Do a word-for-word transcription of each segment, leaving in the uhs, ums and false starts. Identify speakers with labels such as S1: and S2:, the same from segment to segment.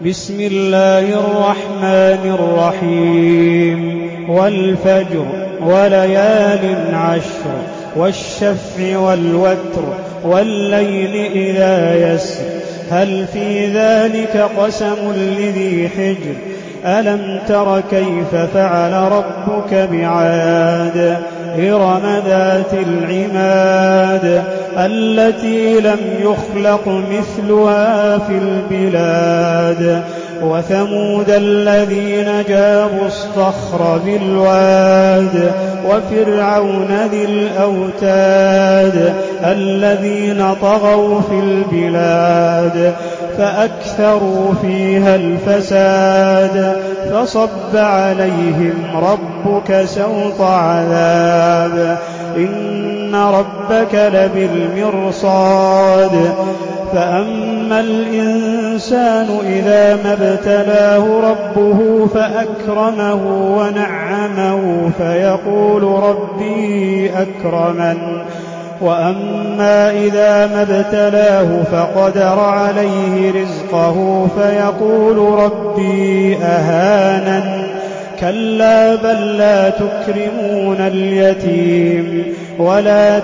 S1: بسم الله الرحمن الرحيم والفجر وليال عشر والشفع والوتر والليل إذا يسر هل في ذلك قسم لذي حجر ألم تر كيف فعل ربك بعاد إرم ذات العماد التي لم يخلق مثلها في البلاد وثمود الذين جابوا الصخر بالواد وفرعون ذي الأوتاد الذين طغوا في البلاد فأكثروا فيها الفساد فصب عليهم ربك سوط عذاب إن ربك لبالمرصاد فأما الإنسان إذا ما ابتلاه ربه فأكرمه ونعمه فيقول ربي أكرمن وأما إذا ما ابتلاه فقدر عليه رزقه فيقول ربي أهانن كلا بل لا تكرمون اليتيم ولا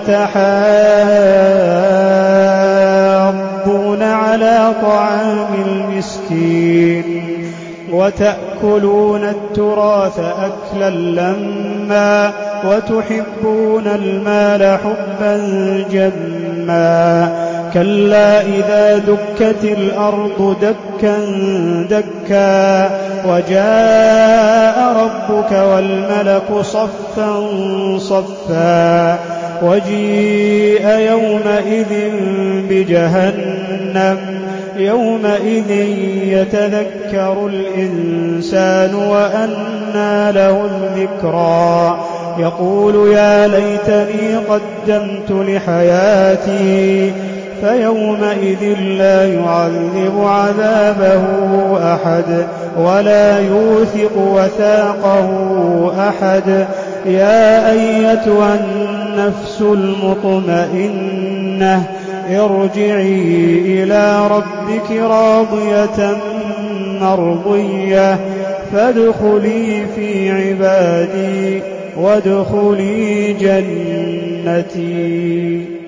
S1: تحاضون على طعام المسكين وتأكلون التراث أكلا لما وتحبون المال حبا جما كلا إذا دكت الأرض دكا دكا وجاء ربك والملك صفا صفا وجيء يومئذ بجهنم يومئذ يتذكر الإنسان وأنى له الذكرى يقول يا ليتني قدمت لحياتي فيومئذ لا يعذب عذابه أحد ولا يوثق وثاقه أحد يا أيتها النفس المطمئنة ارجعي إلى ربك راضية مرضية فادخلي في عبادي وادخلي جنتي.